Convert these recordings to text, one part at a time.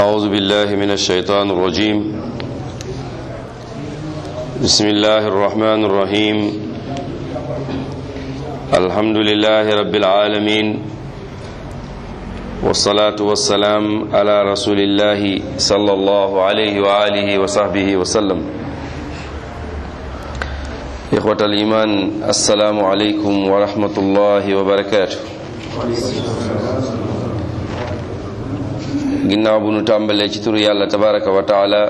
أعوذ بالله من الشيطان الرجيم بسم الله الرحمن الرحيم الحمد لله رب العالمين والصلاة والسلام على رسول الله صلى الله عليه وآله وصحبه وسلم إخوة الإيمان السلام عليكم ورحمة الله وبركاته ginnaaw bu nu tàmbalee ci turu yàlla tabaraka wa taala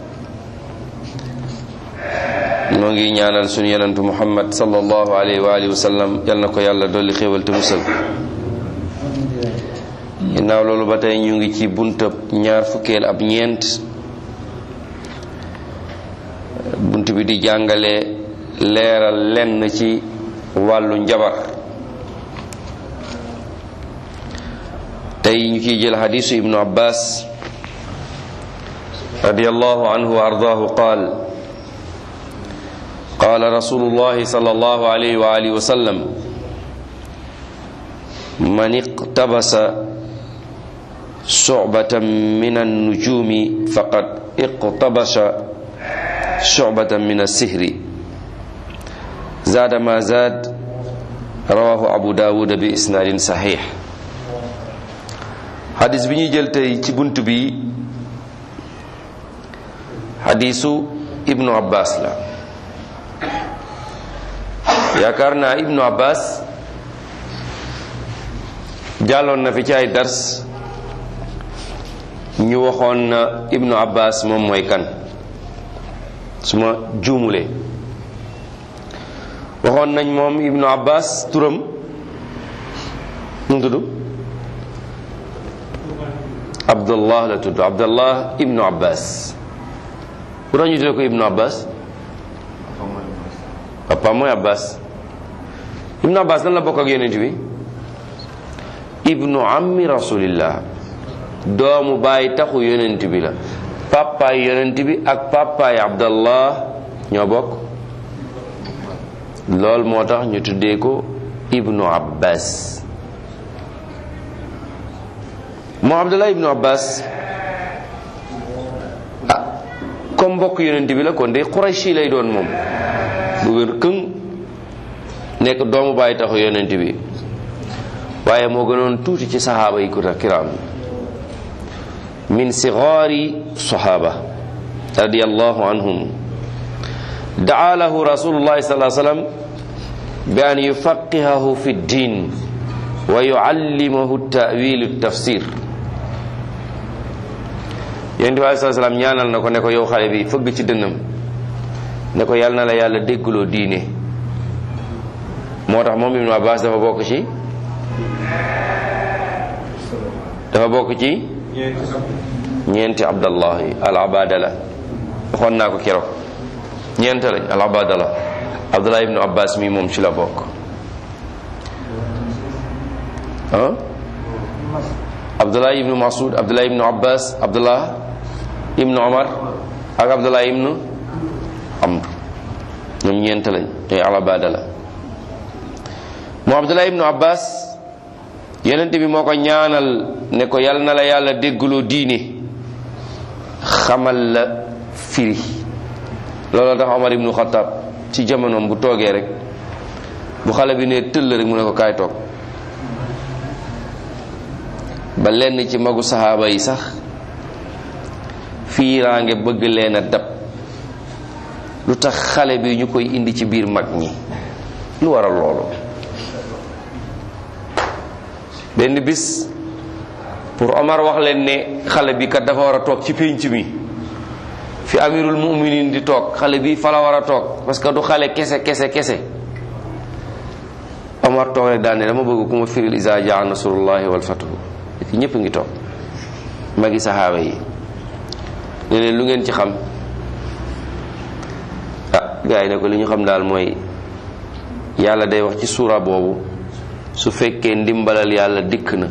noo ngi ñaanal sunu yonentu muhammad sallallahu alayhi wa alihi wa sallam yal na ko yàlla dolli xéewal te musal ginnaaw loolu ba tey ñu ngi ci buntab ñaar fukkeel ab ñeent bunt bi di jàngale leeral lenn ci wàllu njabar tey ñu ciy jël xadiisu ibnu abbas radiyallahu anhu wa ardaahu qaal qaala rasulullahi sallallahu alayhi wa alihi wa sallam man iqtabasa shu'batan min an-nujumi faqad iqtabasa shu'batan min as-sihri zaada ma zaad rawahu abu daawud bi isnaadin saxiix. xadis bi ñuy jël tey ci bunt bi xadisu ibnu abbas la yaakaar naa ibnu abbas jàlloon na fi ci ay dars ñu waxoon na ibnu abbas moom mooy kan su ma juumulee waxoon nañ moom ibnu abbas turam nu tudd abdullah la tudd abdullah ibnu abbas bu tax ñu tuddee ko ibnu abbas papa mooy abbas ibnu abbas lan la bokk ak yonent bi ibnu ammi rasulillah doomu baay taxu yonent bi la papaay yonent bi ak papaay abdallah ñoo bokk lool moo tax ñu tuddee ko ibnu abbas moo abdullah ibnu abbas comme mbokk yonent bi la kon de qurayshi lay doon moom bu wér këng nekk doomu bàyyi taxu yonent bi waaye moo gënoon tuuti ci saxaaba yi kiram min sigaari saxaaba radiyallahu anhum daa lahu rasulullahi sallallahu alayhi wa sallam bi an yufaqihahu fi ddin wa yuallimahu ta'wilu tafsir yonent bi alayhi salaam ñaanal na ko ne ko yow xale bi fëgg ci dënnam ne ko yàlla na la yàlla déggloo diine moo tax moom ibnu abbas dafa bokk ci ñeenti abdallahi al abadala waxoon naa ko keroog ñeent lañ al abadala abdullah ibnu abbas mi moom ci la bokk abdullah ibnu masud abdullah ibnu abbas abdullah ibnu omar ak abdullah ibnu amr ñoom ñeent lañ ñooy alabada la moo abdullah ibnu abbas yonent bi moo ko ñaanal ne ko yal na la yàlla déggloo diine xamal la firi looloo tax omar ibnu xataab ci jamonoom bu toogee rek bu xale bi ne tëll rek mu ne ko kaay toog ba lenn ci magu saxaaba yi sax fiiraange bëgg leen a dab lu tax xale bi ñu koy indi ci biir mag ñi lu waral loolu benn bis pour Omar wax leen ne xale bi kat dafa war a toog ci pénc mi fi amirul mu'minin di toog xale bi fa la war a toog parce que du xale kese Omar toog rek daal ne dama bëgg ku ma firil izaa jaa nasrullahi wal fathu fi ñëpp ngi toog magi saxaaba yi ne leen lu ngeen ci xam gaa yi ne ko li ñu xam daal mooy yàlla day wax ci suura boobu su fekkee ndimbalal yàlla dikk na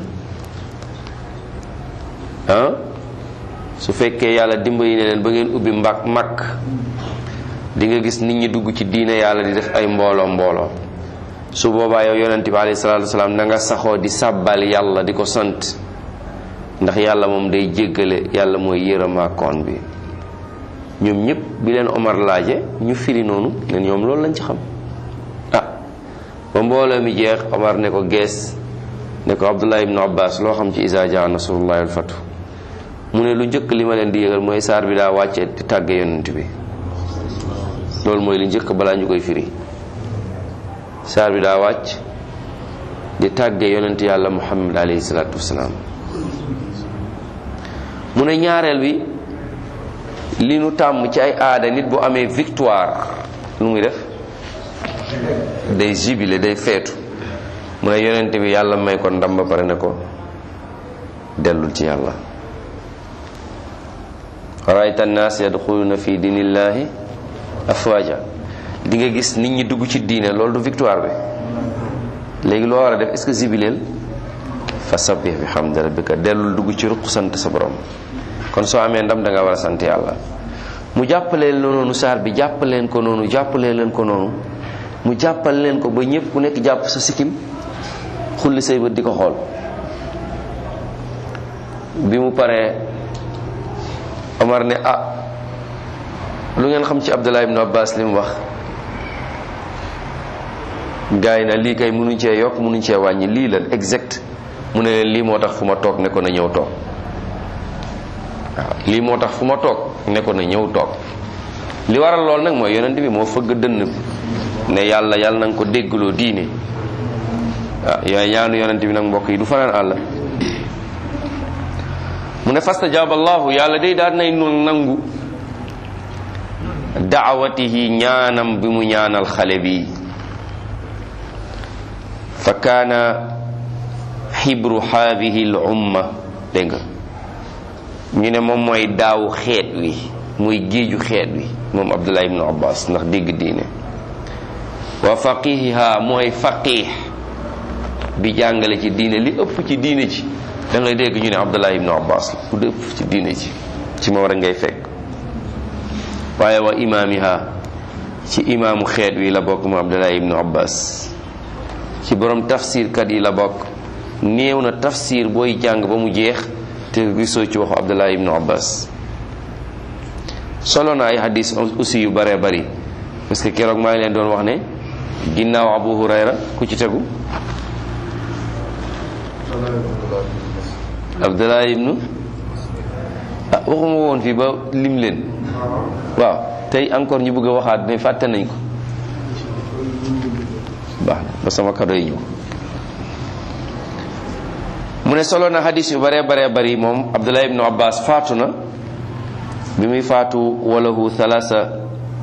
su fekkee yàlla dimbali ne leen ba ngeen ubbi mag di nga gis nit ñi dugg ci diine yàlla di def ay mbooloo su boobaa yow yonent bi alayhi salaatu wasalaam na nga saxoo di sàbbal yàlla di ko sant ndax yàlla moom day jéggale, yàlla mooy yërëmaakoon bi. ñoom ñëpp bi leen Omar laaje ñu firi noonu ne ñoom loolu lañ ci xam. ba mbooloo mi jeex Omar ne ko gees ne ko Abdullah ibn Abbas loo xam ci izaa jaa nasrullahi wal fathu. mu ne lu njëkk li ma leen di yëgal mooy saar bi daa wàcce di tàgge yonent bi. loolu mooy li njëkk balaa ñu koy firi. saar bi daa wàcc di tàgge yonent yàlla Muhammad alayhi salaatu wasalaam. mu ne ñaareel bi li nu tàmm ci ay aada, nit bu amee victoire lu muy def day jubile, day feetu. mu ne yonent bi yàlla may ko ndam ba pare ne ko dellul ci yàlla. ra'ayta an-naas yadxuluuna fi diinillaahi afwaaja. di nga gis nit ñi dugg ci diine, loolu du victoire bi. léegi loo war a def, est-ce que jubileel? fa sabbih bi hamdi rabbika, dellul dugg ci ruq sant sa borom. kon soo amee ndam da nga war a sant yàlla. mu jàppaleen noonu saar bi, jàppaleen ko noonu, jàppaleen leen ko noonu, mu jàppal leen ko ba ñëpp ku nekk jàpp sa sikkim xulli say bët di ko xool. bi mu paree Omar ne lu ngeen xam ci Abdullah ibn Abbas li mu wax? gars yi na lii kay mënuñ cee yokk mënuñ cee wàññi, lii la exact. mu ne leen lii moo tax fu ma toog ne ko na ñëw toog. waaw lii moo tax fu ma toog ne ko na ñëw toog. li waral lool nag mooy yonent bi moo fëgg dënn ne yàlla na nga ko déggloo diine. waaw yooyu ñaanu yonent bi nag mbokk yi du fanaan àll. mu ne fastajaaba allahu, yàlla day daal nay nangu daawatihi, ñaanam bi mu ñaanal xale bi. fa kaana xibru haadihi l umma, dégg nga ñu ne moom mooy daawu xeet wi, muy géeju xeet wi moom Abdullah ibn Abbas ndax dégg diine. wa faqihiha, mooy faqih bi jàngale ci diine. li ëpp ci diine ci da ngay dégg ñu ne Abdullah ibn Abbas la ku ëpp ci diine ci ma war a ngay fekk. waaye wa imaamiha, ci imaamu xeet wi la bokk moom Abdullah ibn Abbas. ci borom tafsir kat yi la bokk. néew na tafsir booy jàng ba mu jeex te gisoo ci waxu Abdullah ibn Abbas. solo na ay hadis aussi yu bëree bëri, parce que keroog maa ngi leen doon wax ne ginnaaw Abu Hurayra ku ci tegu? Abdullah ibn waxuma woon fii ba lim leen. waaw tey encore ñu bëgg a waxaat ne fàtte nañ ko. baax na ba sama kado yi ñëw. mu ne solo na hadis yu bare bari moom Abdullah ibn Abbas faatu na bi muy faatu walahu thalathata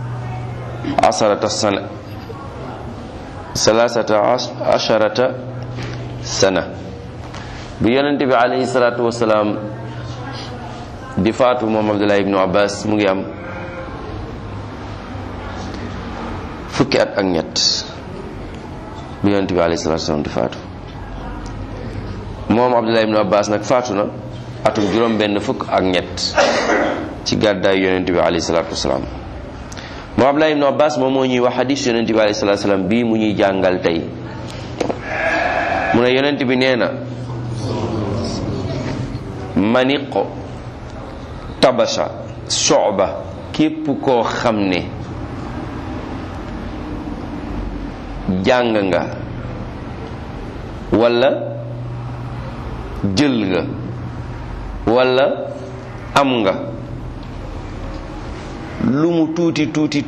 asharata sana. bi yonente bi alayhi salatu wasalaam di faatu moom Abdullah ibn Abbas mu ngi am fukki at ak ñett. bi yonente bi alayhi salatu wasalaam di faatu moom Abdullah ibn Abbas nag faatu na atum juróom benn fukk ak ñett ci gàddaay yonent bi alayhi salatu wasalaam. moom Abdullah ibn Abbas moom moo ñuy wax hadis yonent bi alayhi salatu wasalaam bii mu ñuy jàngal tey. mu ne yonent bi nee na maniqo tabasha soba, képp koo xam ne jàng nga walla jël nga walla am nga lu mu tuuti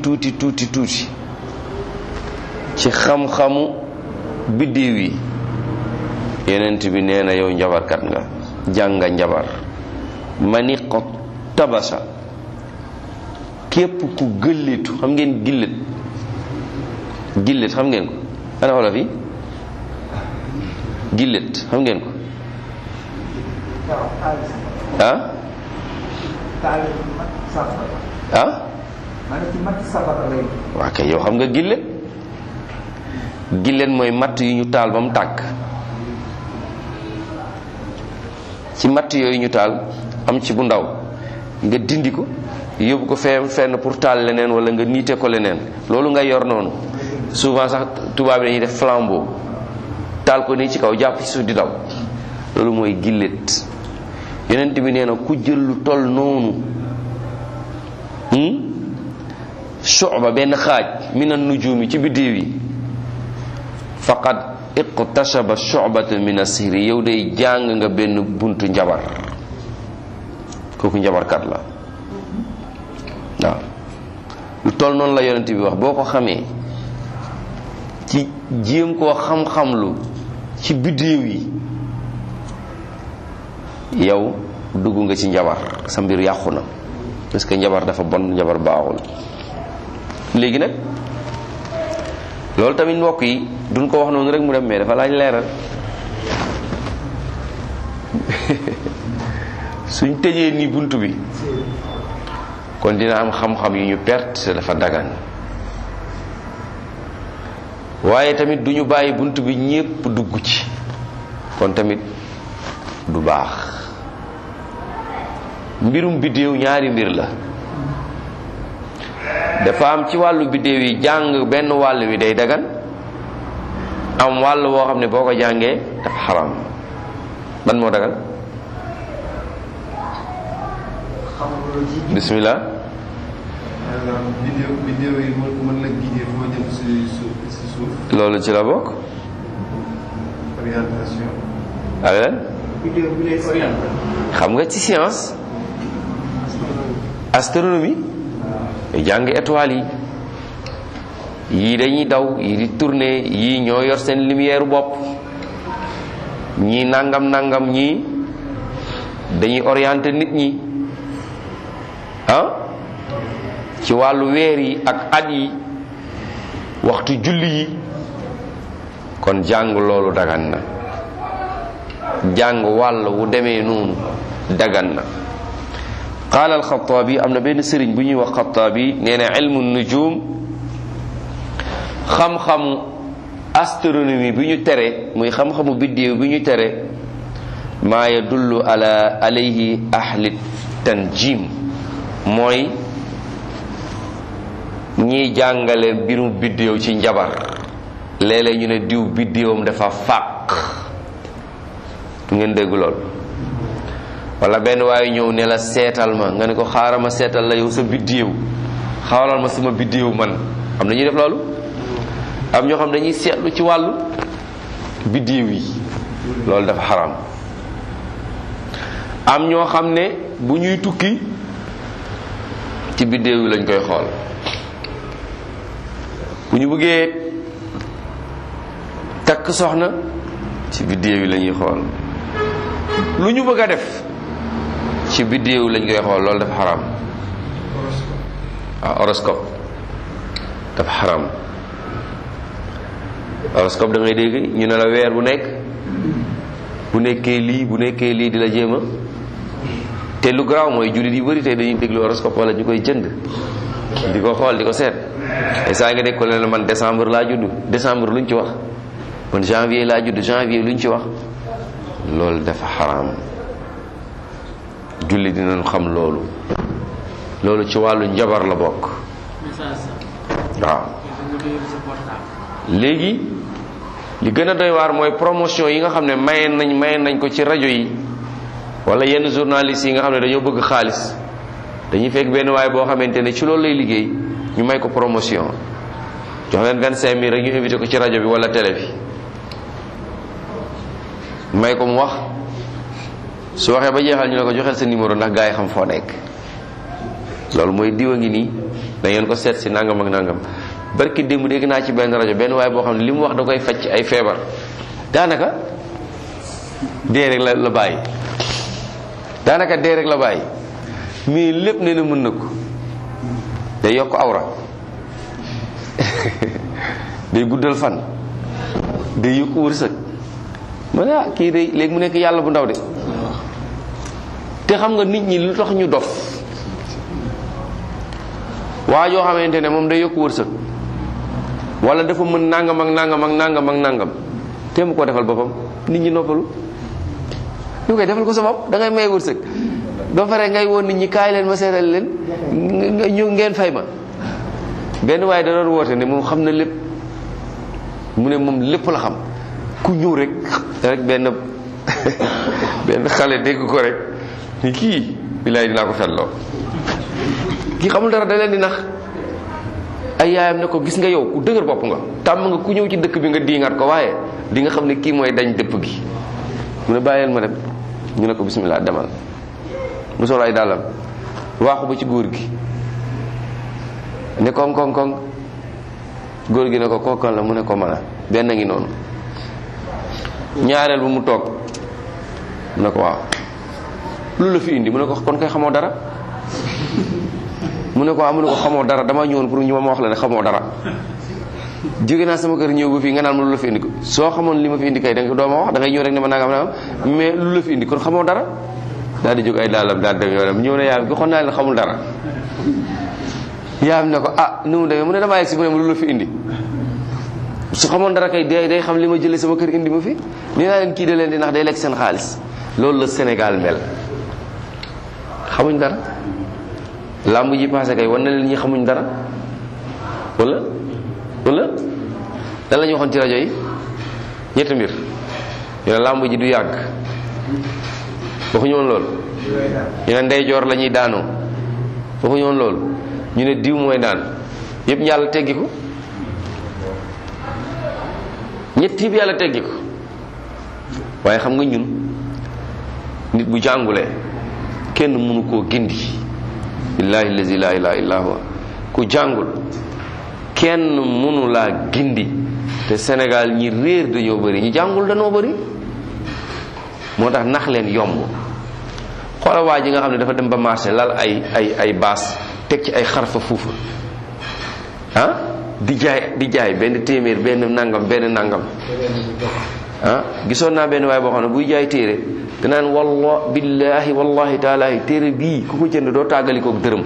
ci xam-xamu biddiw yi, yonent bi nee na yow njabarkat nga, jàng nga njabar. maniqo tabasa, képp ku gëllitu. xam ngeen gillet xam ngeen ko? ana wolof yi gillet xam ngeen ko? waa kay yow xam nga gillet mooy matt yu ñu taal ba mu tàkk. ci matt yooyu ñu taal am ci bu ndaw nga dindi ko yóbbu ko fenn pour taal leneen wala nga niite ko leneen, loolu nga yor noonu. souvent sax tubaab yi dañuy def flambeau taal ko nii ci kaw jàpp ci suuf di daw, loolu mooy gillet. yonent bi nee na ku jël lu toll noonu shu'ba benn xaaj min an-nujumi ci biddiw yi faqad iqtashaba shu'batan min as-sihri yow day jàng nga benn buntu njabar kooku njabarkat la waaw lu toll noonu la yonent bi wax boo ko xamee ci jéem koo xam-xamlu ci biddiw yi yow dugg nga ci njabar sa mbir yàqu na parce que njabar dafa bon njabar baaxul. léegi nag loolu tamit mbokk yi duñ ko wax noonu rek mu dem mais dafa laaj leeral suñ tëjee ni bunt bi kon dina am xam-xam yu ñu perte dafa dagan waaye tamit du ñu bàyyi bunt bi ñépp dugg ci kon tamit du baax. mbirum biddéew ñaari mbir la dafa am ci wàllu biddéew yi jàng benn wàll wi day dagan am wàll woo xam ne boo ko jàngee dafa xaram ban moo dagan bismillah biddéew yi mën la guider foo jëm si suuf loolu ci la bokk orientation ak lan biddéew bi lay orienté xam nga ci science astronomie jàng étoiles yi yii dañuy daw yii di tourner yii ñoo yor seen lumière bopp ñii nangam nangam ñii dañuy orienter nit ñi ci wàllu weer yi ak at yi waxtu julli yi kon jàng loolu dagan na jàng wàll wu demee noonu dagan na. qaala alxataabi am na benn sëriñ bu ñuy wax xataabi nee na ilmu nujum xam-xamu astronomie bi ñu tere muy xam-xamu biddéew bi ñu tere maa yadullu ala alayhi ahli tanjim mooy ñiy jàngale mbirum biddéew ci njabar léeg-léeg ñu ne diw biddéewam dafa fàq du ngeen dégg lool wala benn waaye ñëw ne la seetal ma nga ne ko xaaral ma seetal la yow sa biddéew xawalal ma sama biddéew man am na ñuy def loolu am ñoo xam dañuy seetlu ci wàllu biddéew yi loolu dafa xaram am ñoo xam ne bu ñuy tukki ci biddéew yi lañ koy xool bu ñu bëggee takk soxna ci biddéew yi la ñuy xool lu ñu bëgg a def ci biddéew lañ koy xool loolu dafa xaram waaw horoscope dafa xaram horoscope da ngay dégg ñu ne la weer bu nekk bu nekkee lii di la jéema te lu garaaw mooy jullit yu bari tey dañuy déglu horoscope wala ñu koy jënd di ko xool di ko seet et saa nga dégg ko leen man décembre laa judd décembre luñ ci wax man janvier laa judd janvier luñ ci wax loolu dafa xaram julli dinañ xam loolu ci wàllu njabar la bokk waaw léegi li gën a doy waar mooy promotion yi nga xam ne mayeen nañ ko ci rajo yi wala yenn journalistes yi nga xam ne dañoo bëgg xaalis dañuy fekk benn waay boo xamante ne ci loolu lay liggéey ñu may ko promotion jox leen 25 000 rek ñu invité ko ci rajo bi wala télé bi may ko mu wax su waxee ba jeexal ñu ne ko joxeel sa numéro ndax gaa yi xam foo nekk loolu mooy diwa ngi nii da ngeen ko seet si nangam ak nangam barki démb dégg naa ci benn rajo benn waaye boo xam ne li mu wax da koy faj ci ay feebar daanaka dee rek la bàyyi daanaka dee rek la bàyyi mais lépp nee na mën na ko day yokk awra day guddal fan day yokk wërsëg ma ne kii day léegi mu nekk yàlla bu ndaw de te xam nga nit ñi lu tax ñu dof waa joo xamante ne moom day yokk wërsëg wala dafa mën nangam ak nangam ak nangam ak nangam te mu ko defal boppam nit ñi noppalu ñu koy defal ko sa bopp da ngay may wërsëg ba pare ngay woon nit ñi kaay leen ma seetal leen ñu ngeen fay ma benn waaye da doon woote ne moom xam na lépp mu ne moom lépp la xam ku ñëw rek benn xale dégg ko rek ni kii billaay dinaa ko fenloo kii xamul dara da leen di nax. ay yaayam ne ko gis nga yow ku dëgër bopp nga tàmm nga ku ñëw ci dëkk bi nga diingat ko waaye di nga xam ne kii mooy dañ dëpp gi. mu ne bàyyil ma dem ñu ne ko bismillah demal mu sol ay dàllam waaxu ba ci góor gi ne koŋ koŋ koŋ góor gi ne ko kookan la mu ne ko mën a benn ngi noonu. ñaareel bu mu toog mu ne ko waaw lu la fi indi mu ne ko kon koy xamoo dara mu ne ko mu ne ko xamoo dara dama ñëwoon pour ñu ma wax la ne xamoo dara jóge naa sama kër ñëw ba fii nga naan ma lu la fi indi ko soo xamoon li ma fi indi kay danga doo ma wax da ngay ñëw rek ne ma nangam mais lu la fi indi kon xamoo dara daal di jóg ay daalam daal dem yoonam ñëw na yaayam ko xon naa leen xamul dara yaayam ne ko nu mu demee mu ne damaa yegg si mu ne ma lu la fi indi su xamoon dara kay day xam li ma jëlee sama kër indi ma fi nee naa leen kii da leen di nax day lekk seen xaalis loolu la Sénégal mel xamuñ dara làmb ji passé kay wan na leen ñi xamuñ dara wala lan la ñu waxoon ci rajo yi ñetti mbir ñu ne làmb ji du yàgg waxuñu woon loolu ñu ne ndeyjoor la ñuy daanoo waxuñu woon loolu ñu ne diw mooy daan yëpp yàlla teggi ko ñett yëpp yàlla teggi ko waaye xam nga ñun nit bu jàngulee kenn mënu koo gindi billahi allazi la ilaha illa huwa ku jàngul kenn mënu laa gindi te Sénégal ñi réer dañoo bëri ñi jàngul dañoo bëri moo tax nax leen yomb xoola waa ji nga xam ne dafa dem ba marché lal ay baas teg ci ay xarfa fuufa di jaay benn téeméer benn nangam gisoon naa benn waay boo xam ne buy jaay téere danaan billahi wallahi taalahi téere bii ku ko jënd doo tàggalikook dërëm.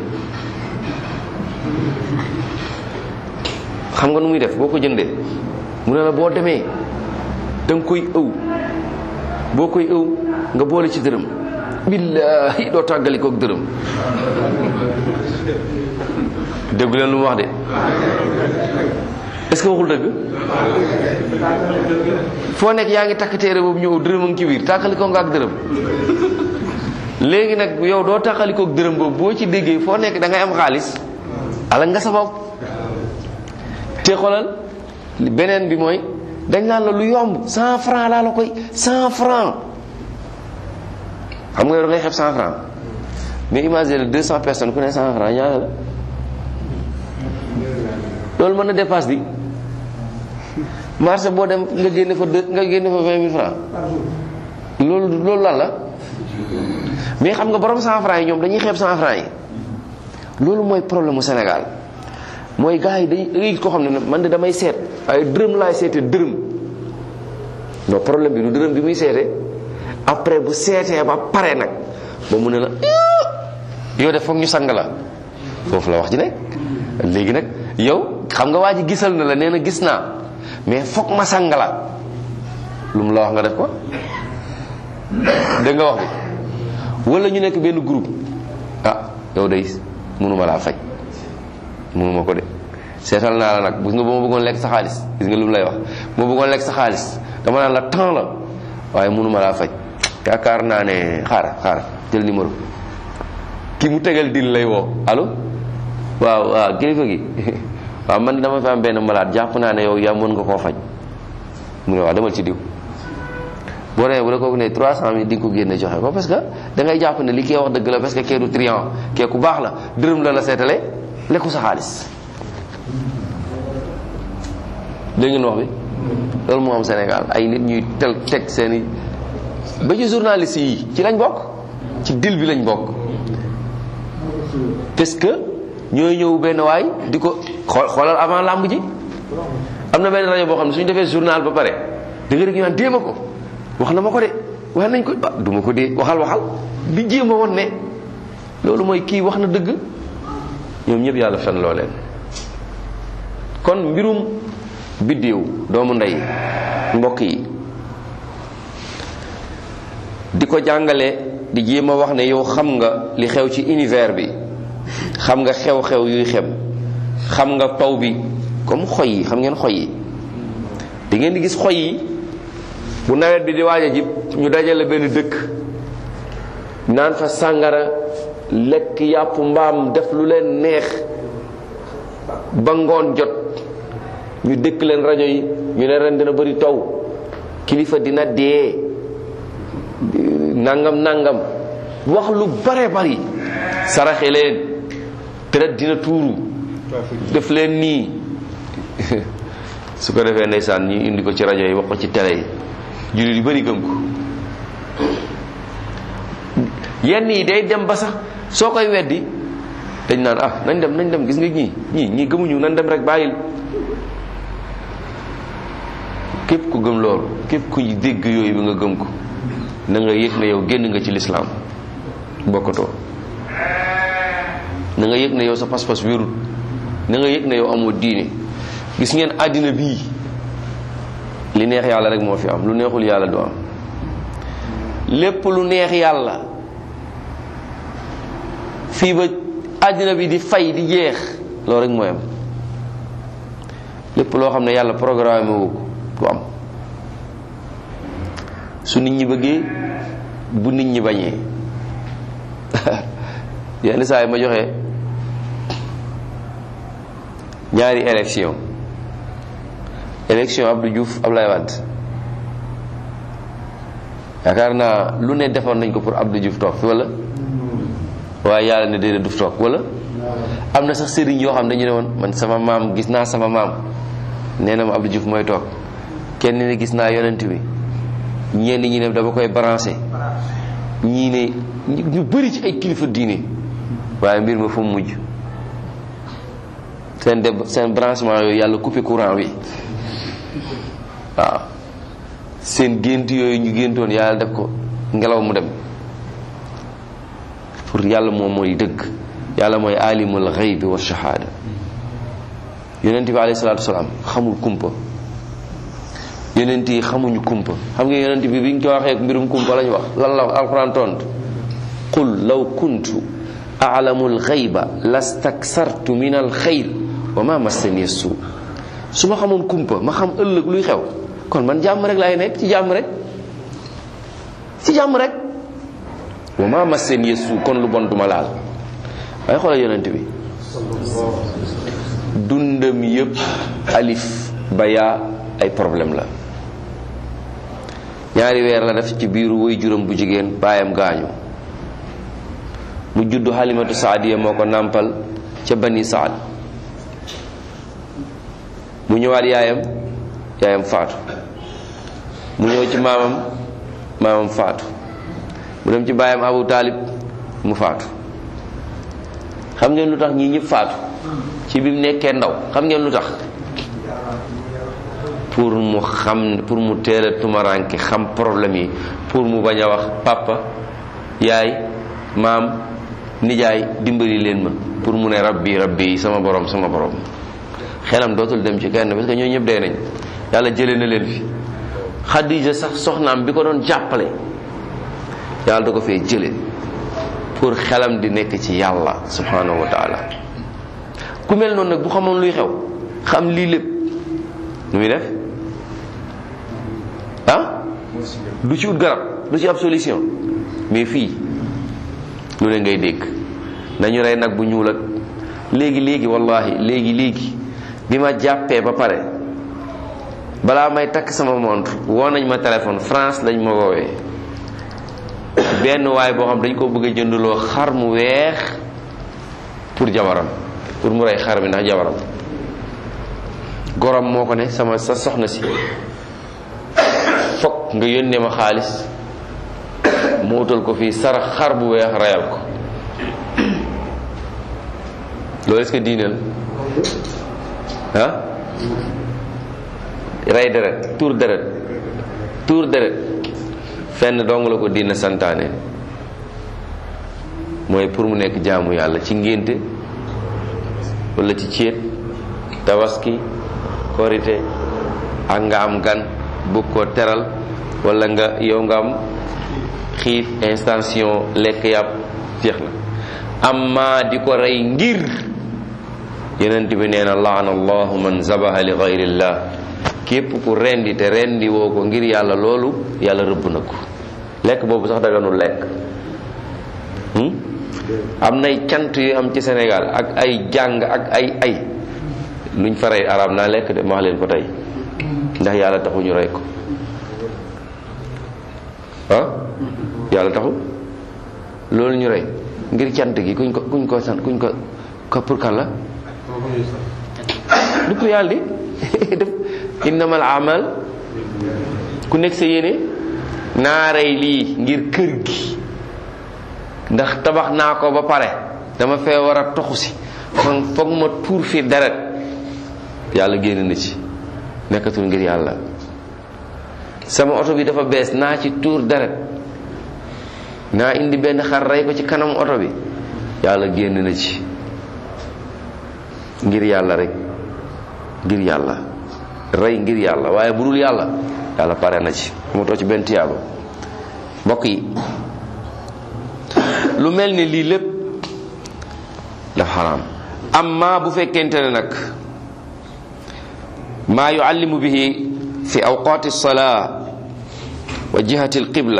xam nga nu muy def boo ko jëndee mu ne la boo demee danga koy ëw boo koy ëw nga boole ci dërëm billahi doo tàggalikook dërëm. déggu leen lu mu wax de est-ce que waxul dëgg foo nekk yaa ngi takk téere boobu ñëw dërëm a ngi ci biir tàqalikoo nga ak dërëm léegi nag yow doo tàqalikook dërëm boobu boo ci déggee foo nekk da ngay am xaalis ala nga sa bopp te xoolal beneen bi mooy dañ naan la lu yomb 100 francs laa la koy 100 francs xam nga yow da ngay xeeb 100 francs mais imagine 200 personnes ku ne 100 francs ñaata la loolu mën na dépasse bi marché boo dem nga génne fa 20 000 francs loolu lan la mais xam nga borom 100 francs yi ñoom dañuy xeeb 100 francs yi loolu mooy problème mu Sénégal mooy gars yi dañuy ko xam ne man de damay seet ay dërëm laay seete dërëm non problème bi du dërëm bi muy seete après bu seetee ba pare nag ba mu ne la yow def foog ñu sang la foofu la wax ji nekk léegi nag yow xam nga waa ji gisal na la nee na gis naa mais foog ma sang la lu mu la wax nga def ko dégg nga wax bi wala ñu nekk benn groupe yow day mënuma laa faj mënuma ko de seetal naa la nag gis nga ba ma bëggoon lekk sa xaalis gis nga lu mu lay wax ma bëggoon lekk sa xaalis dama naan la temps la waaye mënuma laa faj yaakaar naa ne xaar jël numéro ki mu tegal dil lay woo allo waaw kilifa gi waaw man dama fi am benn malade jàpp naa ne yow yaa mën nga koo faj mu ne waaw demal ci diw boo demee bu la kooku ne 300 000 di nga ko génne joxe ko parce que da ngay jàpp ne li kee wax dëgg la parce que kee du triant kee ku baax la dërëm la seetale lekku sa xaalis dégg ngeen wax bi loolu moo am Sénégal ay nit ñuy teg seeni ba ci journaliste yi ci lañ bokk ci dil bi lañ bokk parce que ñooy ñëw benn waay di ko xoolal avant làmb ji am na benn rajo boo xam ne suñu defee journal ba pare da nga rek ñu naan déema ko wax na ma ko de wax nañ ko du ma ko dee waxal di jéem a woon ne loolu mooy kii wax na dëgg ñoom ñëpp yàlla fen loo leen kon mbirum biddéew doomu ndey mbokk yi di ko jàngale di jéem a wax ne yow xam nga li xew ci univers bi xam nga xew-xew yuy xam nga taw bi comme xoy yi xam ngeen xoy yi di ngeen di gis xoy yi bu nawet bi di waaj a jib ñu dajale benn dëkk naan fa sàngara, lekk yàpp mbaam, def lu leen neex ba ngoon jot ñu dëkk leen rajo yi ñu ne ren dina bëri taw, kilifa dina dee, nangam wax lu bare bari, saraxe leen, deret dina tuuru, def leen nii su ko defee ndeysaan ñu indi ko ci rajo yi wax ko ci télé yi, jullit yu bari gëm ko. yenn yi day dem ba sax soo koy weddi dañ naan nañ dem gis nga ñii gëmuñu, nañ dem rek bàyyil. képp ku gëm loolu, képp ku dégg yooyu bi nga gëm ko, na nga yëg ne yow génn nga ci lislaam, bokkatoo. na nga yëg ne yow sa pas-pas wérut, na nga yëg ne yow amoo diine. gis ngeen àddina bii li neex yàlla rek moo fi am, lu neexul yàlla du am. lépp lu neex yàlla fii ba àddina bi di fay di jeex, loolu rek mooy am. lépp loo xam ne yàlla programme wu ko du am. su nit ñi bëggee, bu nit ñi bañee. yenn saa yi ma joxe ñaari élection Abdou Diouf, Ablaye Wade. yaakaar naa lu ne defoon nañ ko pour Abdou Diouf toog fi wala, waaye yàlla ne déedéet du toog wala. am na sax sëriñ yoo xam dañu ne woon man sama maam gis naa sama maam nee na ma Abdou Diouf mooy toog, kenn ne gis naa yonent bi, ñenn ñi ne dama koy branché, ñii ne ñu bëri ci ay kilifa diine, waaye mbir ma fu mu mujj seen branchement yooyu yàlla coupé courant bi. waaw seen gént yooyu ñu géntoon yàlla def ko ngelaw mu dem. pour yàlla moom mooy dëgg, yàlla mooy alimul ghaybi wa shahada. yonent bi alayhi salaatu wasalaam xamul kumpa, yonent yi xamuñu kumpa. xam nga yonent bi biñ ko waxee mbirum kumpa lañu wax lan la alquran tontu, qul law kuntu a'lamul ghayba lastaksartu min al khayr wa ma massani su. su ma xamoon kumpa, ma xam ëllëg luy xew, kon man jàmm rek laay nekk, ci jàmm rek, wa ma massani su, kon lu bon duma laal. waaye xoolal yonent bi dundam yëpp alif ba yaa ay problème la. ñaari weer la def ci biiru way juróom bu jigéen, baayam gaañu, mu juddu Halimatu Saadiya moo ko nàmpal ca Bani Saad. mu ñëwaat yaayam faatu, mu ñëw ci maamam faatu, mu dem ci baayam Abu Taalib mu faatu. xam ngeen lu tax ñii ñëpp faatu ci bi mu nekkee ndaw? xam ngeen lu tax? pour mu teel a tumaranke, xam problème yi, pour mu bañ a wax papa, yaay, maam, nijaay dimbali leen ma, pour mu ne rabbi sama borom. xelam dootul dem ci kenn, parce que ñoo ñëpp dee nañ, yàlla jëlee na leen fi. Xadija sax soxnaam bi ko doon jàppale, yàlla da ko fee jëlee pour xelam di nekk ci yàlla subhanahu wa taala. ku mel noonu nag bu xamoon luy xew, xam lii lépp, nu muy def? du ci ut garab, du ci ab solution. mais fii lu ne ngay dégg, nañu rey nag bu ñuul ak léegi wallahi léegi bi ma jàppee ba pare, balaa may takk sama montre woo nañ ma téléphone, France lañ ma woowee, benn waay boo xam dañ ko bëgg a jënduloo xar mu weex pour jabaram, pour mu rey xar bi ndax jabaram. gorom moo ko ne sa soxna si fokk nga yónnee ma xaalis mu utal ko fii sarax xar bu weex reyal ko. loolu est-ce que diine la rey deret, tuur deret fenn dong la ko diine santaane, mooy pour mu nekk jaamu yàlla ci ngénte wala ci céet, tabaski, korite, ak nga am gan bëgg koo teral, wala yow nga am xiif, intention lekk yàpp, jeex na. amma di ko rey ngir, yonent bi nee na laana allahu man zabaha li gayrillah, képp ku rendi te rendi woo ko ngir yàlla, loolu yàlla rëbb na ko. lekk boobu sax daganul lekk, am nay cant yu am ci Sénégal ak ay jàng ak ay luñ fa rey arab naa lekk de ma wax leen ko tey ndax yàlla taxu ñu rey ko yàlla taxu loolu ñu rey ngir cant gi kuñ ko sant kuñ ko pour kan la du pour yàlla di def innamal amal ku nekk sa yéene naa rey lii ngir kër gi ndax tabax naa ko ba pare dama fee war a toxu si kon foog ma tuur fi deret yàlla génn na ci nekkatul ngir yàlla sama oto bi dafa bees naa ci tuur deret naa indi benn xar rey ko ci kanam oto bi yàlla génn na ci ngir yàlla rek ngir yàlla rey ngir yàlla waaye bu dul yàlla yàlla pare na ci mu too ci benn tiyaaba mbokk yi lu mel ni lii lépp dafa xaraam amma bu fekkente ne nag maa yuallimu bihi fi awqaati salaa wa jihati alqibla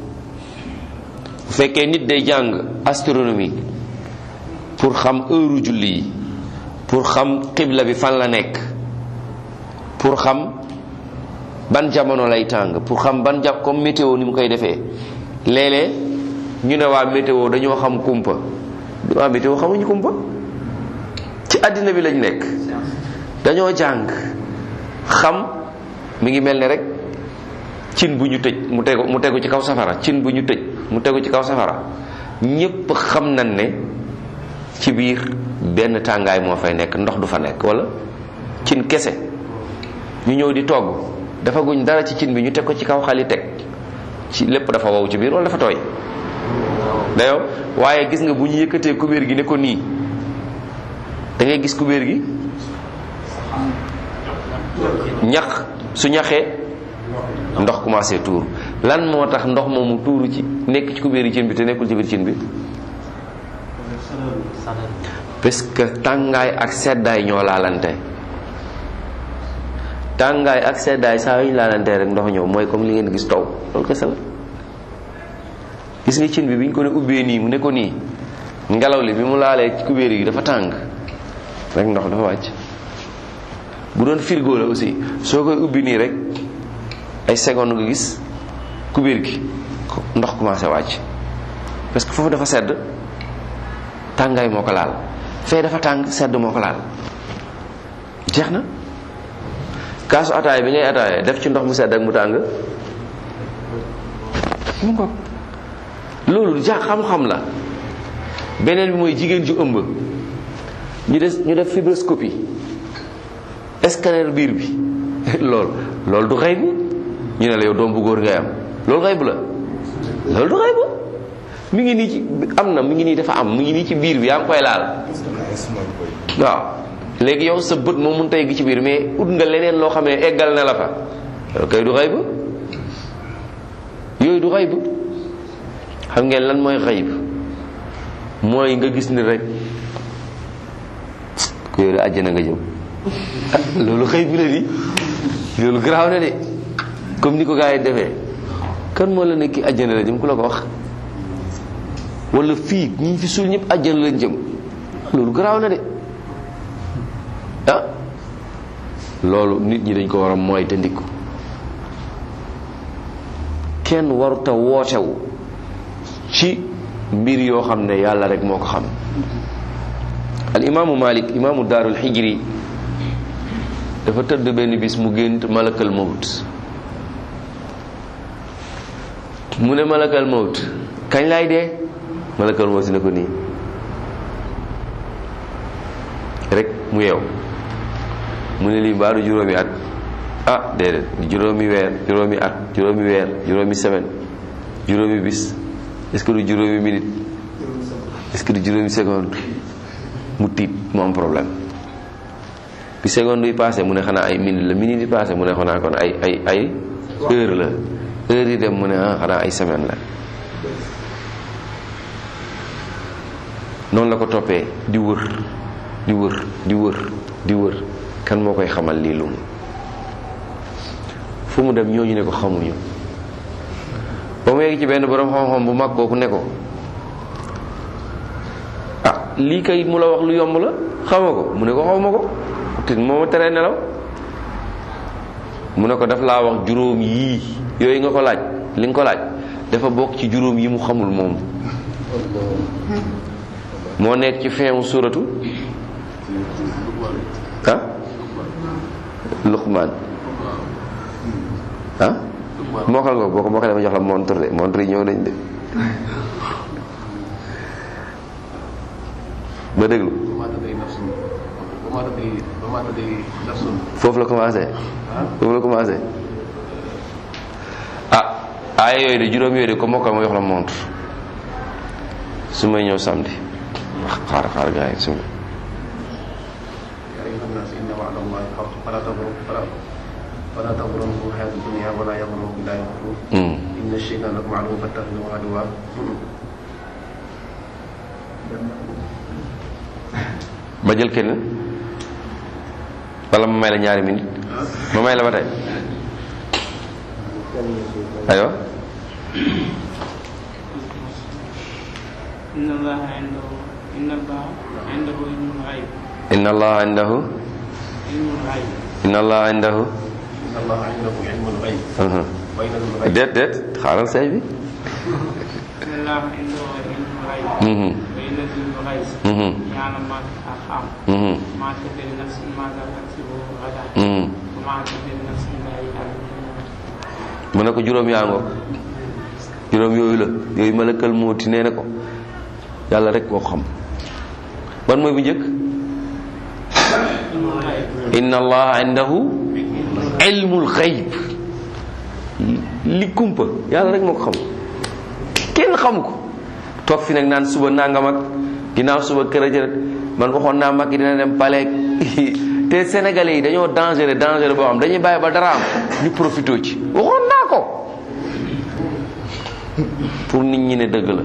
bu fekkee nit day jàng astronomie pour xam heure julli yi pour xam qibla bi fan la nekk pour xam ban jamono lay tàng pour xam ban jàpp comme météo ni mu koy defee léeg-léeg ñu ne waa météo dañoo xam kumpa waa météo xamuñu kumpa ci àddina bi lañ nekk dañoo jàng xam mi ngi mel ne rek cin bu ñu tëj mu tegu ci kaw safara cin bu ñu tëj mu tegu ci kaw safara ñépp xam nañ ne ci biir benn tàngaay moo fay nekk ndox du fa nekk wala cin kese ñu ñëw di togg dafa guñ dara ci cin bi ñu teg ko ci kaw xali teg ci lépp dafa wow ci biir wala dafa tooy dayoo waaye gis nga bu ñu yëkkatee kubéer gi ne ko nii da ngay gis kubéer gi ñax su ñaxee ndox commencé tuur lan moo tax ndox moomu tuuru ci nekk ci kubéer yi cin bi te nekkul ci biir cin bi parce que tàngaay ak seddaay ñoo laalante tàngaay ak seddaay saa yu ñu laalante rek ndox ñëw mooy comme li ngeen gis taw loolu kese la gis nga cin bi bi ñu ko ne ubbee nii mu ne ko nii ngelaw li bi mu laalee ci kubéer yi dafa tàng rek ndox dafa wàcc bu doon frigo la aussi soo koy ubbi nii rek ay seconde nga gis kubéer gi ndox commencé wàcc parce que foofu dafa sedd tàngaay moo ko laal fee dafa tàng sedd moo ko laal jeex na kaasu ataaya bi ngay ataaya def ci ndox mu sedd ak mu tàng mu ngoog loolu xam-xam la beneen bi mooy jigéen ju ëmb ñu def fibroscopie scanner biir bi loolu du xëy bi ñu ne la yow doom bu góor ngay am loolu xëy bu la loolu du xëy bu mi ngi nii ci am na mi ngi nii dafa am mi ngi nii ci biir bi yaa ngi koy laal waaw léegi yow sa bët moom mënut a yegg ci biir mais ut nga leneen loo xam ne eggal na la fa loolu kay du xëy bu yooyu du xëy bu xam ngeen lan mooy xëy bu mooy nga gis ni rek ku yore àjjana nga jëm loolu xëy bu la di loolu garaaw na de comme ni ko gars yi defee kan moo la nekk àjjana la jëm ku la ko wax wala fii ñi fi suul ñëpp àjjana lañ jëm loolu garaaw na de loolu nit ñi dañ ko war a mooy te ndikku kenn waruta wootewu ci mbir yoo xam ne yàlla rek moo ko xam al imaamu Malik imaamu daarul xijri dafa tëdd benn bis mu gént malakal mawt mu ne malakal mawt kañ laay dee malakal mawt si ne ko nii rek mu yeew mu ne lii mbaaru juróomi at déedéet juróomi weer juróomi at juróomi weer juróomi semaine juróomi bis est-ce que du juróomi minute est-ce que du juróomi seconde mu tiit mu am problème bi seconde yi passé mu ne xanaa ay minute la minute yi passé mu ne xanaa kon ay heure la heure yi dem mu ne xanaa ay semaine la noonu la ko toppee di wër di wër di wër di wër kan moo koy xamal lii lu mu fu mu dem ñooñu ne ko xamuñu ba mu yegg ci benn borom xam-xam bu mag kooku ne ko lii kay mu la wax lu yomb la xamoo ko mu ne ko xaw ma ko te moo ma teree nelaw mu ne ko daf laa wax juróom yii yooyu nga ko laaj li nga ko laaj dafa bokk ci juróom yi mu xamul moom moo nekk ci feewu suratu Luqmaan mokkal nga boo ko mokkale ma jox la montre de montre yi ñëw nañ de ba déglu foofu la commencé aaya yooyu de juróom yooyu de ko mokkal ma jox la montre su may ñëw samedi xaar gaa yi su فلا تغرنكم الحياة الدنيا ولا يغرنكم بالله الغرور إن الشيطان لكم عدو فاتخذوه عدوا ma jël kenn wala ma may la ñaari minute ma may la ba tey aywa inna allaha indahu ilmul ghaib inna allaha indahu ilmul ghaib inna allaha indahu الله عنده علم الغيب وين الغيب déet xaaral say bi inna allaha indahu ilmul ghaib wa yunazzilu al-ghayth ya'lamu ma fi al-arham ma tadri nafsun madha taksibu ghadan wa ma tadri nafsun ma ta'malu mu ne ko juróom yaa ngoog juróom yooyu la yooyu malakal mooti nee na ko yàlla rek moo xam ban mooy bu njëkk inna allaha indahu ilmul xayb li kumpa yàlla rek moo ko xam kenn xamu ko toog fi nag naan suba nangam ak ginnaaw suba kër a jërët man waxoon naa Macky dina dem paleeg te sénégalais yi dañoo dangereux boo xam dañuy bàyyi ba dara am ñu profité ci waxoon naa ko pour nit ñi ne dëgg la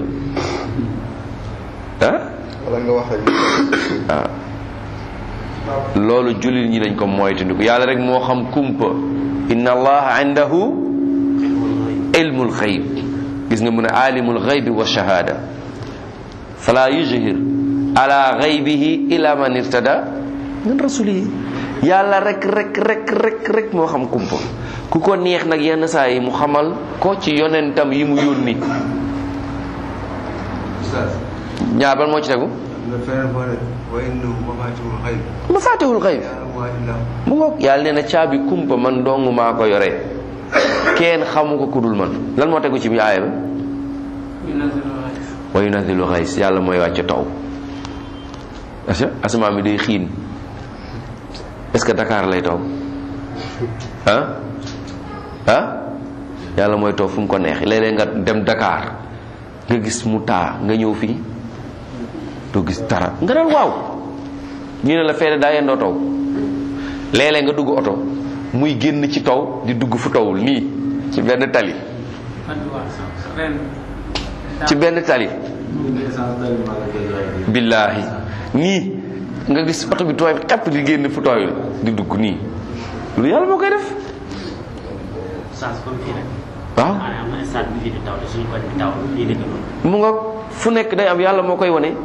wala nga wax ah loolu jullit ñi dañ ko moytandiku yàlla rek moo xam kumpa inna allaha indahu ilmul xayb gis nga mu ne alimul xaybi wa shahada fala yuzhir ala xaybihi ila man irtada min rasulihi yàlla rek moo xam kumpa ku ko neex nag yenn saa yi mu xamal ko ci yonentam yi mu yónni ñaar ban moo ci tegu mafatihul xayb mu ngoog yàlla nee na caabi kumpa man dong maa ko yore kenn xamu ko kudul man lan moo tegu ci bi aaya ba wa yunazzilu xays yàlla mooy wàcce taw asamaan bi day xiin est-ce que Dakar lay taw yàlla mooy taw fu mu ko neex léeg-léeg nga dem Dakar nga gis mu taa nga ñëw fii doo gis dara nga naan waaw ñu ne la feede daa yendoo taw léeg-léeg nga dugg oto muy génn ci taw di dugg fu tawul nii ci benn tali billaahi nii nga gis oto bi tooy xepp di génn fu tooyul di dugg nii lu yàlla moo koy def waaw mu nga fu nekk day am yàlla moo koy wane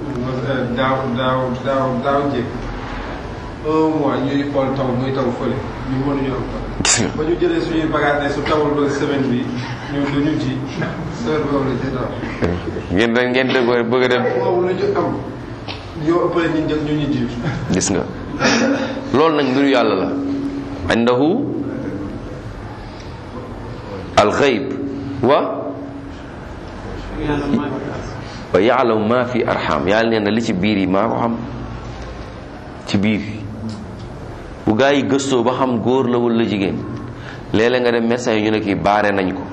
daaw jéeg 1 mois ñuy xool taw muy taw fële ñu mënuñu am taw. gis nga ba ñu jëlee suñuy bagage ne su tawul ba semaine bi ñu duñu ci semaine boobu la ci taw. ngeen dëggoo bëgg a dem boobu la ñu am yow ëppale ñu njëkk ñu ñu jiitu. gis nga loolu nag mbiru yàlla la indahu alxayb wa ya'lamu ma fi arham yàlla nee na li ci biir yi maa ko xam ci biir bu gaa yi gëstoo ba xam góor la wala jigéen léeg-léeg nga dem médecin yi ñu ne kii baare nañ ko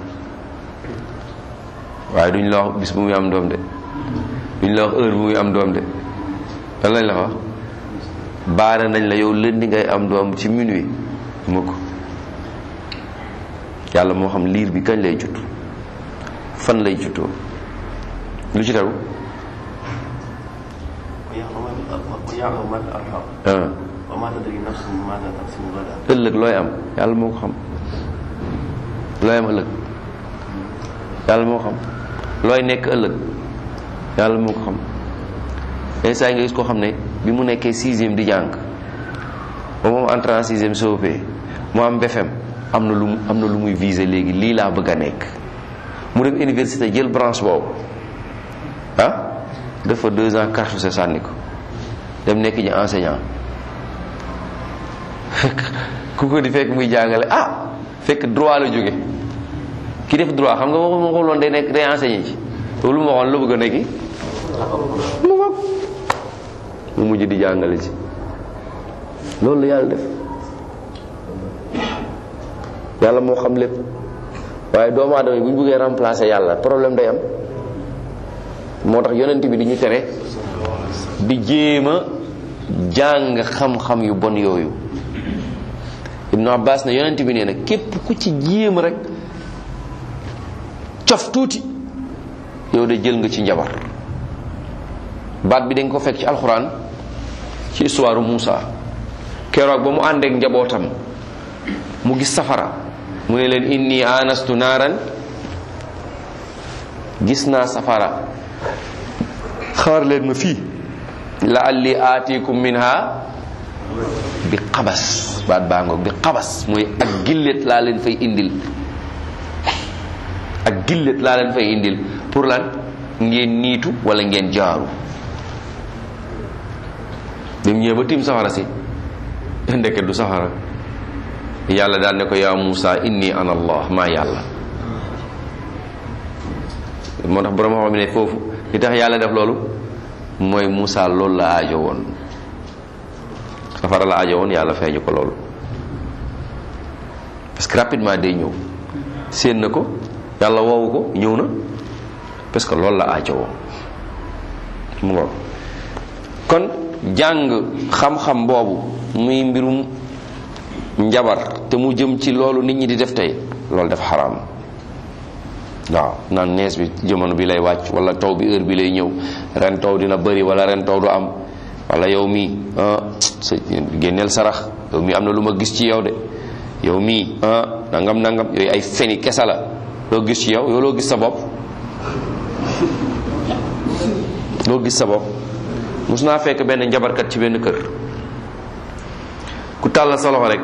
waaye duñ la wax bis bu muy am doom de duñ la wax heure bu muy am doom de lan lañ la wax baare nañ la yow lundi ngay am doom ci minuit mukk yàlla moo xam liir bi kañ lay judd fan lay juddoo lu ci tegu ëllëg looy am yàlla moo ko xam looy am ëllëg yàlla moo xam looy nekk ëllëg yàlla moo ko xam saa yi nga gis koo xam ne bi mu nekkee 6e di jàng ba moom entré en 6e COP mu am BFM am na lu muy viser léegi lii laa bëgg a nekk mu dem université jël branche boobu dafa 2 ans cartouché sànni ko dem nekk ji enseignant ku ko di fekk muy jàngale fekk droit la jóge ki def droit xam nga ma ko loon day nekk day enseigné ci loolu ma waxoon la bëgg a nekki mu mujj di jàngale ci loolu la yàlla def yàlla moo xam lépp waaye doomu aadama yi bu ñu bëggee remplacer yàlla problème day am moo tax yonent bi di ñu tere di jéem a jàng xam-xam yu bon yooyu. Ibnu Abbas ne yonent bi nee na képp ku ci jéem rek cof tuuti yow de jël nga ci njabar. baat bi dañ ko fekk ci alxuraan ci histoire Muusa keroog ba mu àndeek njabootam mu gis safara mu ne leen inni anastu naaran gis naa safara xaar leen ma fii la'alli aatikum minha bi xabas baat baa ngoog bi xabas mooy ak gillet laa leen fay indil ak gillet laa leen fay indil pour lan ngeen niitu wala ngeen jaaru dem ñëwee ba tiim safara si ndeke du safara yàlla daal ne ko yaa Muusa inni ana allah maa yàlla moo tax borom xam ne foofu li tax yàlla def loolu mooy Muusa loolu la aajo woon safara la aajo woon yàlla feeñu ko loolu parce que rapidement day ñëw séen na ko yàlla woowu ko ñëw na parce que loolu la aajo woon mu ngoog kon jàng xam-xam boobu muy mbirum njabar te mu jëm ci loolu nit ñi di def tey loolu dafa xaraam waaw naan nees bi jamono bi lay wàcc wala taw bi heure bi lay ñëw ren taw dina bëri wala ren taw du am wala yow mii sa génneel sarax yow mii am na lu ma gis ci yow de yow mii nangam nangam yooyu ay feni kesa la loo gis ci yow yow loo gis sa bopp loo gis sa bopp mus naa fekk benn njabarkat ci benn kër ku tàllal sa loxo rek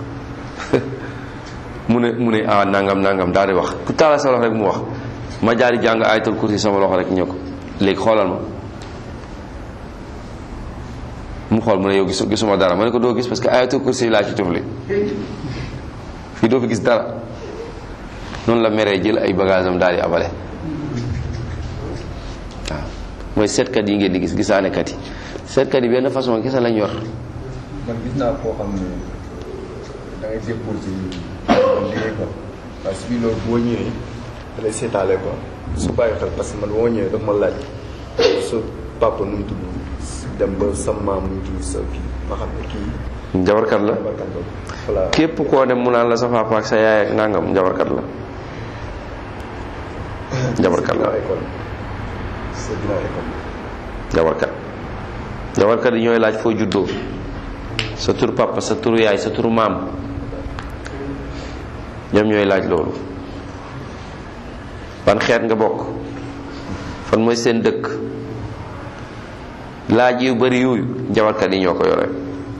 mu ne nangam nangam daal di wax ku tàllal sa loxo rek mu wax ma jaari jàng ayatul kursi sama loxo rek ñëw ko léegi xoolal ma mu xool mu ne yow gisuma dara ma ne ko doo gis parce que ayatul kursi laa ci tufli fii doo fi gis dara noonu la meree jël ay bagage am daal di abale waaw mooy seetkat yi ngeen di gis gisaanekat yi seetkat yi benn façon kese lañ yor. man gis naa koo xam ne da ngay déposé liggéey ko parce que loolu boo ñëwee da lay seetaale quoi su bàyyi xel parce que man boo ñëwee daf ma laaj sa papa nu mu tudd dem ba sa maam nu mu tudd sa kii ma xam ne kii. njabarkat la voilà képp koo dem mu naan la sa papa ak sa yaay ak nangam njabarkat la. njabarkat la njabarkat yi ñooy laaj foo juddoo sa tur papa sa turu yaay sa turu maam ñoom ñooy laaj loolu ban xeet nga bokk fan mooy seen dëkk laaj yu bari yooyu njabarkat yi ñoo ko yore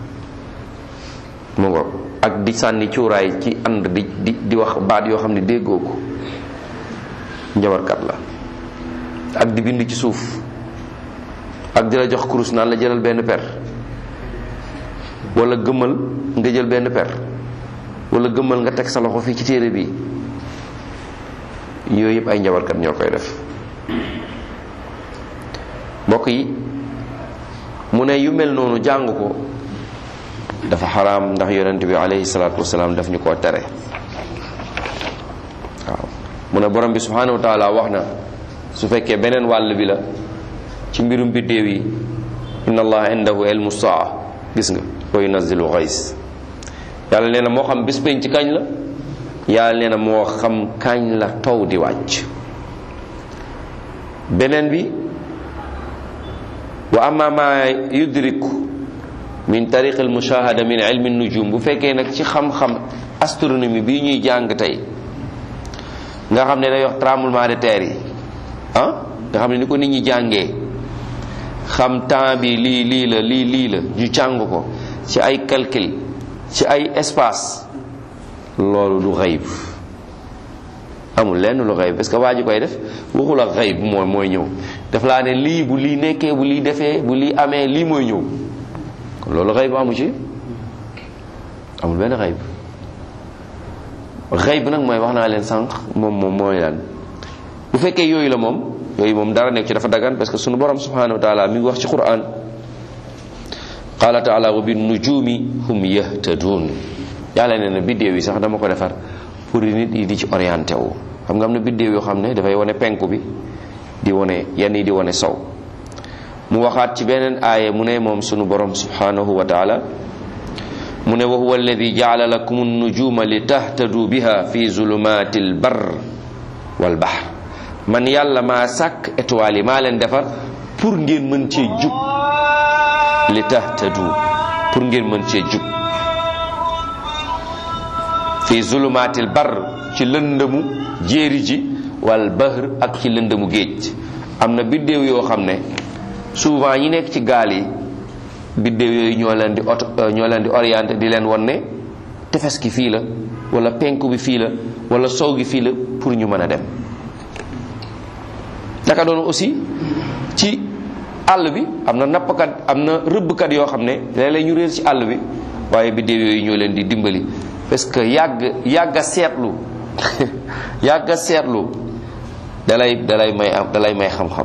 mu ngoog ak di sànni cuuraay ci ànd di wax baat yoo xam ne déggoo ko njabarkat la ak di bind ci suuf ak di la jox kurus naan la jëlal benn per wala gëmmal nga jël benn per wala gëmmal nga teg sa loxo fii ci téere bi yooyu yëpp ay njabarkat ñoo koy def mbokk yi mu ne yu mel noonu jàng ko dafa xaraam ndax yonent bi alayhi salaatu wasalaam daf ñu koo tere waaw mu ne borom bi subhanahu wa taala wax na su fekkee beneen wàll bi la ci mbirum biddéew yi inna allaha indahu ilmu saa gis nga wa yunazzilu ghays yàlla nee na moo xam bis penc kañ la yàlla nee na moo xam kañ la taw di wàcc beneen bi wa amma ma yudriku min tariq al mushahada min ilmi nujum bu fekkee nag ci xam-xam astronomie bii ñuy jàng tey nga xam ne day wax tremblement de terre yi nga xam ne ni ko nit ñi jàngee xam temps bi lii la ñu jàng ko ci ay calcul ci ay espace, loolu du xayb. amul lenn lu xayb parce que waa ji koy def waxul ak xayb mooy ñëw daf laa ne lii bu lii nekkee bu lii defee bu lii amee lii mooy ñëw, kon loolu xayb amu ci, amul benn xayb. xayb nag mooy wax naa leen sànq moom mooy lan bu fekkee yooyu la yooyu moom dara nekk ci dafa dagan parce que sunu borom subhanahu wa taala mi ngi wax ci Qur'an qaala taala wa bin nujumi hum yahtadun. yàlla nee na biddéew yi sax dama ko defar pour nit yi di ci orienté wu. xam nga am na biddéew yoo xam ne dafay wane penku bi di wane yenn yi di wane sow. mu waxaat ci beneen aaya mu ne moom sunu borom subhanahu wa taala mu ne wa huwa alladi jaala lakum an-nujuma li tahtadu biha fi zulumati al-barr wal bahr. man yàlla maa sàkk étoiles yi maa leen defar pour ngeen mën cee jub, li tahtadu pour ngeen mën cee jub. fi zulumatil barr ci lëndëmu jéeri ji wal bahr ak ci lëndëmu géej. am na biddéew yoo xam ne souvent ñi nekk ci gaal yi biddéew yooyu ñoo leen di orienté di leen won ne tefes gi fii la wala penku bi fii la wala sow gi fii la pour ñu mën a dem. naka doon aussi ci àll bi am na nappkat am na rëbbkat yoo xam ne léeg-léeg ñu réer ci àll bi waaye biddéew yooyu ñoo leen di dimbali parce que yàgg a seetlu yàgg a seetlu dalay may xam-xam.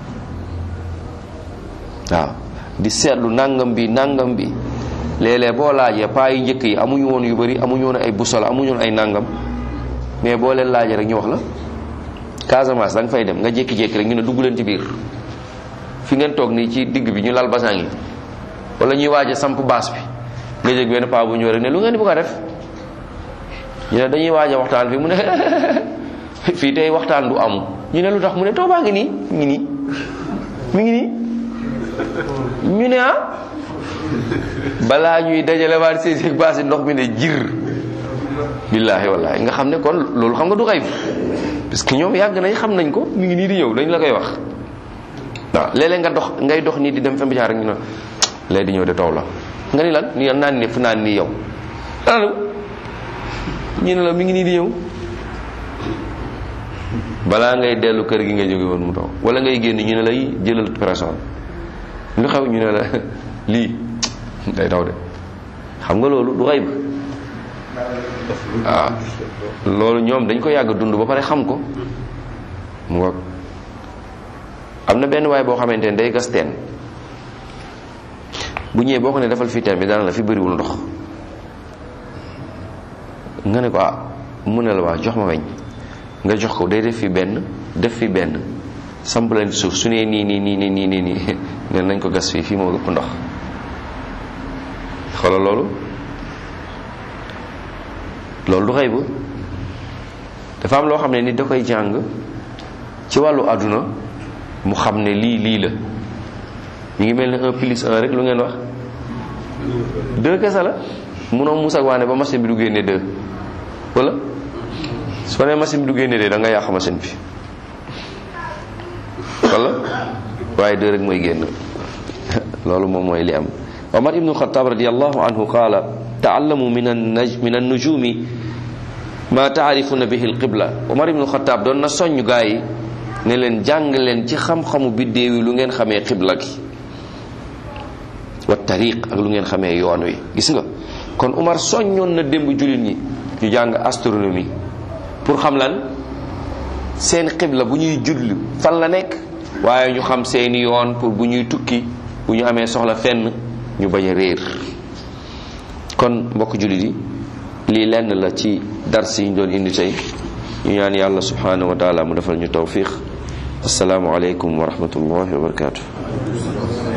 waaw di seetlu nangam bi léeg-léeg boo laajee paa yu njëkk yi amuñu woon yu bari, amuñu woon ay busola, amuñu woon ay nangam, mais boo leen laajee rek ñu wax la. Casamance da nga fay dem nga jékki-jékki rek ñu ne dugg leen ci biir fi ngeen toog nii ci digg bi ñu lal basang yi wala ñuy waaj a samp baas bi nga jég benn paa bu ñëw rek ne lu ngeen di bëgg a def ñu ne dañuy waaj a waxtaan fii mu ne fii tey waxtaan du am. ñu ne lu tax mu ne toobaa ngi nii mi ngi nii ñu ne balaa ñuy dajale waat seen baas yi ndox mi ne jir. billaahi wallaahi nga xam ne kon loolu xam nga du xayb parce que ñoom yàgg nañ xam nañ ko mi ngi nii di ñëw dañ la koy wax. waaw léeg-léeg ngay dox nii di dem fa mbicaar rek ñu ne lay di ñëw de taw la nga ni lan ni naan ne fu naan nii yow allo ñu ne la mi ngi nii di ñëw balaa ngay dellu kër gi nga jóge woon mu taw wala ngay génn ñu ne lay jëlal pression lu xew ñu ne la lii day taw de xam nga loolu du xayb. waaw loolu ñoom dañ ko yàgg dund ba pare xam ko mu ngoog. am na benn waay boo xamante ne day gas teen bu ñëwee boo ko ne defal fii teen bi dana la fi bëriwul ndox nga ne ko mu ne la waa jox ma weñ nga jox ko day def fi benn samp leen suuf su nee nii ne nañ ko gas fii moo ëpp ndox. xoolal loolu du xëy ba dafa am loo xam ne nit da koy jàng ci wàllu àdduna mu xam ne lii la ñu ngi mel ne 1+1 rek lu ngeen wax 2 kese la munoo musak waane ba machine bi du génne 2 wala soo nee machine bi du génne 2 da nga yàq machine bi wala waaye 2 rek mooy génn loolu moom mooy li am. Omar ibnu Xattaab radiyallahu anhu qaala ta'allamu min an-nujumi ma ta'rifuna bihi al-qibla. Omar ibnu Xattaab doon na soññ gaa yi ne leen jàng leen ci xam-xamu biddéew yi lu ngeen xamee xibla gi wa tariq ak lu ngeen xamee yoon wi. gis nga kon Omar soññoon na démb jullit ñi ñu jàng astronomie pour xam lan seen xibla bu ñuy julli fan la nekk waaye ñu xam seeni yoon pour bu ñuy tukki bu ñu amee soxla fenn ñu bañ a réer. kon mbokk jullit yi lii lenn la ci dars yi ñu doon indi tey ñu ñaan yàlla subhanahu wa taala mu defal ñu tawfiq. assalaamu aleykum wa rahmatullahi wa barakatuh.